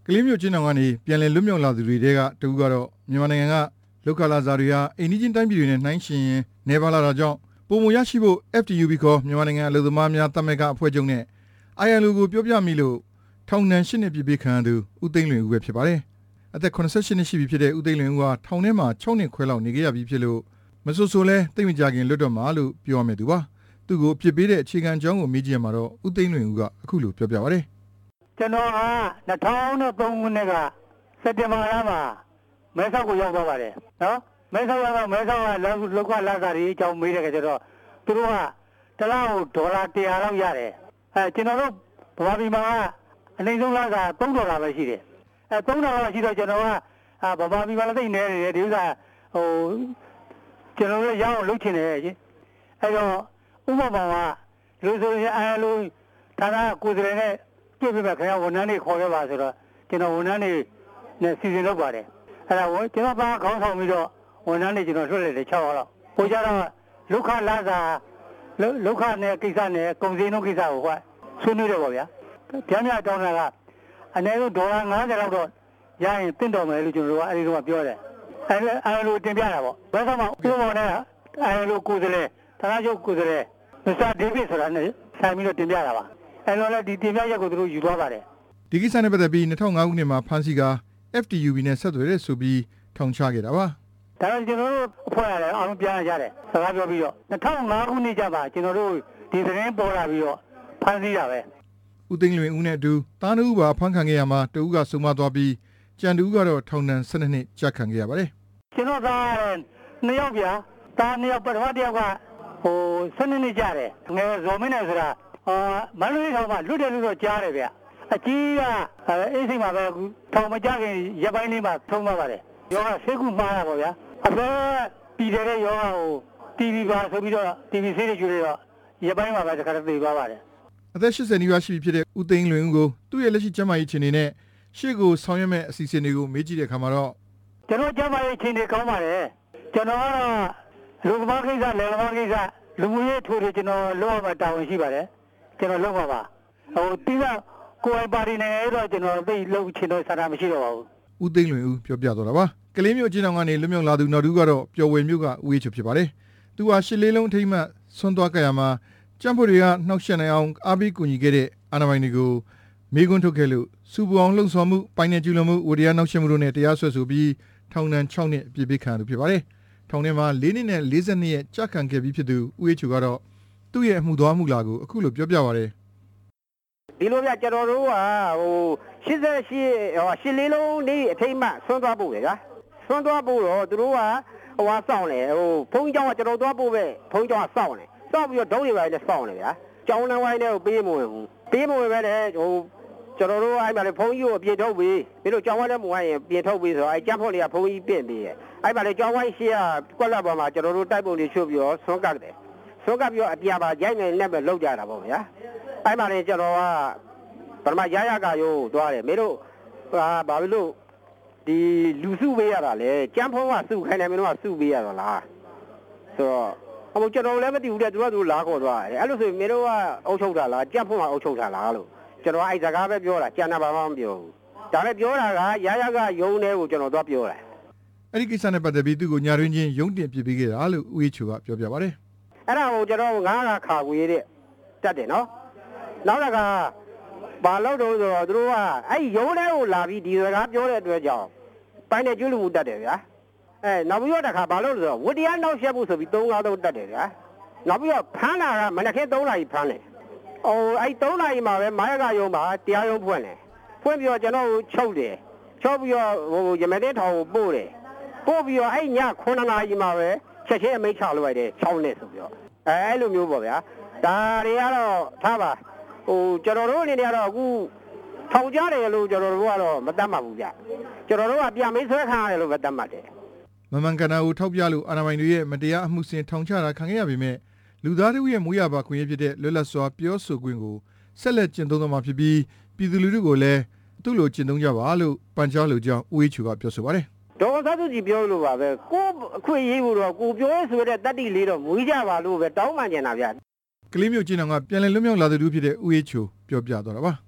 ကလေးမျိုးချင်းတောင်ကနေပြန်လည်လွတ်မြောက်လာသူတွေကတူကတော့မြန်မာနိုင်ငံကလောက်ခလာစာတွေဟာအိန္ဒိချင်းတိုင်းပြည်တွေနဲ့နှိုင်းယှဉ်ရင်နေပါလာတာကြောင့်ပုံမရရှိဖို့ FTUB ခေါ်မြန်မာနိုင်ငံအလုပ်သမားများတမက်ကအဖွဲ့ချုပ်နဲ့ ILO ကိုပြောပြမိလို့ထောင်ဒဏ်8နှစ်ပြစ်ပေးခံရသူဦးသိန်းလွင်ဦးပဲဖြစ်ပါတယ်။အသက်88နှစ်ရှိပြီဖြစ်တဲ့ဦးသိန်းလွင်ဦးဟာထောင်ထဲမှာ6နှစ်ခွဲလောက်နေခဲ့ရပြီဖြစ်လို့မဆိုလဲသိမကြခင်လွတ်တော့မှာလို့ပြောရမယ်သူပါ။သူ့ကိုပြစ်ပေးတဲ့အခြေခံအကြောင်းကိုမေးကြည့်ရမှာတော့ဦးသိန်းလွင်ဦးကအခုလိုပြောပြပါတယ်။ကျွန်တော်က2003ခုနှစ်ကစက်တင်ဘာလမှာမဲဆောက်ကိုရောက်သွားပါတယ်နော်မဲဆောက်ကလောက်ခလာစာတွေအကြောင်းမေးတယ်ကြတော့သူတို့ကတစ်လကိုဒေါ်လာ100လောက်ရတယ်ကျွန်တော်တို့ဗမာပြည်မှာကအနည်းဆုံးလာက$3ပဲရှိတယ်$3ရှိတော့ကျွန်တော်ကဗမာပြည်မှာလည်းသိနေတယ်ဒီဥစ္စာကျွန်တော်တို့ရအောင်လုပ်ချင်တယ်ရှင်အဲ့တော့ဥပမာကလူဆိုရင်အားလုံးဌာနကိုယ်စားလှယ်နဲ့တွေ့ပြမယ်ခင်ဗျာဝန်ထမ်းတွေခေါ်ရပါဆိုတော့ကျွန်တော်ဝန်ထမ်းတွေနဲ့စီစဉ်လုပ်ပါတယ်အဲ့ဒါကိုကျွန်တော်ပါခေါင်းဆောင်ပြီးတော့ဝန်ထမ်းတွေကျွန်တော်လွှတ်လိုက်တယ်6ရက်လောက်ဟိုကြတော့လောက်ခလာစာလောက်ခနဲ့ကိစ္စနဲ့ကုန်စည်နှုန်းကိစ္စကိုကဆွေးနွေးတယ်ပေါ့ဗျာဗျာမြတောင်းတာကအနည်းဆုံးဒေါ်လာ90လောက်တော့ရရင်တင့်တော်မယ်လို့ကျွန်တော်တို့ကအဲဒီတော့ပြောတယ်အဲလိုတင်ပြတာပေါ့ဘယ်တော့မှဥပမာနဲ့အဲလိုကိုယ်စားလှယ်ဌာနချုပ်ကိုယ်စားလှယ်မစ္စတာဒေးဗစ်ဆိုတာနဲ့ဆိုင်ပြီးတော့တင်ပြတာပါအဲလိုလဲဒီတင်ပြချက်ကိုသူတို့ယူသွားပါတယ်ဒီကိစ္စနဲ့ပတ်သက်ပြီး2005ခုနှစ်မှာဖမ်းဆီးကာ FTUB နဲ့ဆက်သွယ်တဲ့ဆိုပြီးထောင်ချခဲ့တာပါဒါတော့ကျွန်တော်တို့အဖွဲ့ရတယ်အားလုံးပြန်ရကြတယ်စကားပြောပြီးတော့2005ခုနှစ်ကျပါကျွန်တော်တို့ဒီသတင်းပေါ်လာပြီးတော့ဖမ်းဆီးတာပဲဦးသိန်းလွင်ဦးနဲ့အတူတားနဦးပါဖမ်းခံခဲ့ရမှာတဦးကစုံမသွားပြီးကြံတူကတော့ထောင်ဒဏ်12နှစ်ကျခံခဲ့ရပါတယ်ကျွန်တော်သား2ယောက်ဗျာသား2ယောက်ပထမတစ်ယောက်က12နှစ်ကျတယ်ငယ်ဇော်မင်းနဲ့ဆိုတာမန္တလေးထောင်မှာလွတ်တယ်လို့တော့ကြားတယ်ဗျအကြီးကအေးစိတ်မှာပဲထောင်မကြခင်ရက်ပိုင်းလေးမှာထုံးသွားပါတယ်ယောဂဆေးကုမှားတာပေါ့ဗျာအဖေပြည်တဲ့ယောဂကို TV ပါဆိုပြီးတော့ TV ဆေးတွေကျွေးရတော့ရက်ပိုင်းမှာပဲတခါတည်းသိသွားပါတယ်အသက်80နီးပါးရှိပြီဖြစ်တဲ့ဦးသိန်းလွင်ဦးကိုသူ့ရဲ့လက်ရှိကျန်းမာရေးအခြေအနေနဲ့ရှေ့ကိုဆောင်ရွက်မဲ့အစီအစဉ်တွေကိုမေးကြည့်တဲ့အခါမှာတော့ကျွန်တော်ကျန်းမာရေးအခြေအနေကောင်းပါတယ်ကျွန်တော်ကတော့လူသမားကိစ္စလယ်သမားကိစ္စလူမှုရေးထိုးတွေကျွန်တော်လုပ်ရမှာတာဝန်ရှိပါတယ်ကျွန်တော်လုပ်မှာပါပြီးတော့ကိုယ်ပိုင်ပါတီနဲ့တော့ကျွန်တော်သိလုပ်ချင်တော့စာတာမရှိတော့ပါဘူးဦးသိန်းလွင်ဦးပြောပြသွားတာပါကလေးမျိုးအချင်းတော်ကနေလွတ်မြောက်လာသူနောက်တူကတော့ပျော်ဝေမျိုးကဦးအေးချိုဖြစ်ပါတယ်သူဟာရှစ်လေးလုံးထိမှတ်ဆွမ်းသွားကြရမှာကျန်းဖို့တွေကနှောက်ယှက်နိုင်အောင်အားပေးကူညီခဲ့တဲ့အာဏာပိုင်တွေကိုမေးခွန်းထုတ်ခဲ့လို့စူပူအောင်လှုံ့ဆော်မှုပိုင်းနယ်ကျူးလွန်မှုဝေတရားနှောက်ယှက်မှုတို့နဲ့တရားစွဲဆိုပြီးထောင်ဒဏ်6နှစ်အပြစ်ပေးခံရသူဖြစ်ပါတယ်ထောင်ထဲမှာ4နှစ်နဲ့42ရက်ကြာခံခဲ့ပြီးဖြစ်သူဦးအေးချိုကတော့သူ့ရဲ့အမှုသွားမှုလာကိုအခုလိုပြောပြပါတယ်ဒီလိုပြကျွန်တော်တို့က88ရှစ်လေးလုံးနေ့အထိတ်မှဆွမ်းသွားဖို့ပဲကွာဆွမ်းသွားဖို့တော့သူတို့ကစောင့်တယ်ဘုန်းကြီးကျောင်းကကျွန်တော်သွားဖို့ပဲဘုန်းကြီးကျောင်းကစောင့်တယ်စောင့်ပြီးတော့ဒုံးတွေပါလေစောင့်တယ်ဗျာကျောင်းလမ်းဝိုင်းတွေကိုပေးမဝင်ဘူးပေးမဝင်ပဲလေကျွန်တော်တို့အဲ့မှာလေဘုန်းကြီးကိုအပြင်ထုတ်ပြီးပြီးတော့ကျောင်းဝိုင်းထဲမဝင်ရင်ပြင်ထုတ်ပြီးဆိုတော့အဲ့ကျန်းဖို့တွေကဘုန်းကြီးပြင်ပြီးရဲ့အဲ့မှာလေကျောင်းဝိုင်းရှေ့ကကွက်လက်ပေါ်မှာကျွန်တော်တို့တိုက်ပုံတွေချုပ်ပြီးတော့ဆွမ်းကတ်တယ်ဆွမ်းကတ်ပြီးတော့အပြာပါရိုက်နေနဲ့ပဲလောက်ကြတာပေါ့ဗျာအဲ့မှာလေကျွန်တော်ကပထမရကရိုးသွားတယ်မင်းတို့ဘာလို့ဒီလူစုပေးရတာလေကျန်းဖုံးကစုခိုင်းတယ်မင်းတို့ကစုပေးရတော့လားဆိုတော့ကျွန်တော်လည်းမသိဘူးတဲ့သူကသူလာခေါ်သွားတယ်အဲ့လိုဆိုမင်းတို့ကအုပ်ချုပ်တာလားကျန်းဖုံးကအုပ်ချုပ်တာလားလို့ကျွန်တော်အဲ့စကားပဲပြောတာကျန်တာဘာမှမပြောဘူးဒါနဲ့ပြောတာကရကယုံတယ်ကိုကျွန်တော်သွားပြောတာအဲ့ဒီကိစ္စနဲ့ပတ်သက်ပြီးသူ့ကိုညာရင်းချင်းယုံတင်ပြပေးခဲ့တာလို့ဦးအေးချိုကပြောပြပါတယ်အဲ့ဒါကိုကျွန်တော်ငါးကခါခွေတဲ့တက်တယ်နော်နောက်တစ်ခါဘာလို့တော့ဆိုတော့သူတို့ကအဲ့ရုံးထဲကိုလာပြီးဒီစကားပြောတဲ့အတွက်ကြောင့်ပိုင်းနဲ့ကျွလူမှုတတ်တယ်ဗျာနောက်ပြီးတော့တစ်ခါဘာလို့လဲဆိုတော့ဝတရားနောက်ဆက်ဖို့ဆိုပြီး3-5တတ်တယ်ဗျာနောက်ပြီးတော့ဖမ်းလာကမနက်ခင်း3နာရီဖမ်းတယ်အဲ့3နာရီမှာပဲမာရကရုံးမှာတရားရုံးဖွင့်တယ်ဖွင့်ပြီးတော့ကျွန်တော်ကိုချုပ်တယ်ချုပ်ပြီးတော့ရမတဲ့ထောင်ကိုပို့တယ်ပို့ပြီးတော့အဲ့ည9နာရီမှာပဲချက်ချင်းအမိန့်ချလို့ရတယ်6နှစ်ဆိုပြီးတော့အဲ့လိုမျိုးပေါ့ဗျာဒါတွေကတော့ထားပါကျွန်တော်တို့အနေနဲ့ကတော့အခုထောင်ကြတယ်လို့ကျွန်တော်တို့ကတော့မတတ်မှဘူးဗျကျွန်တော်တို့ကပြန်မေးဆွဲခံရတယ်လို့ပဲတတ်မှတ်တယ်မမှန်ကန်တာကိုထောက်ပြလို့အာဏာပိုင်တွေရဲ့မတရားအမှုဆင်ထောင်ချတာခံခဲ့ရပေမဲ့လူသားတို့ရဲ့မူရပါခွင့်ရဖြစ်တဲ့လွတ်လပ်စွာပြောဆိုခွင့်ကိုဆက်လက်ကျင့်သုံးသွားမှာဖြစ်ပြီးပြည်သူလူထုကိုလည်းသူ့လိုကျင့်သုံးကြပါလို့ပန်ကြားလိုကြောင်းဦးအေးချိုကပြောဆိုပါတယ်ဒေါ်သားစုကြည်ပြောလို့ပါပဲကိုအခွင့်အရေးကိုတော့ကိုပြောဆိုတဲ့တတ္တိလေးတော့မွေးကြပါလို့ပဲတောင်းပန်ကြတာဗျကလေးမျိုးချင်းတော်ကပြန်လည်လွတ်မြောက်လာသူတို့ဖြစ်တဲ့ဦးအေးချိုပြောပြသွားတာပါ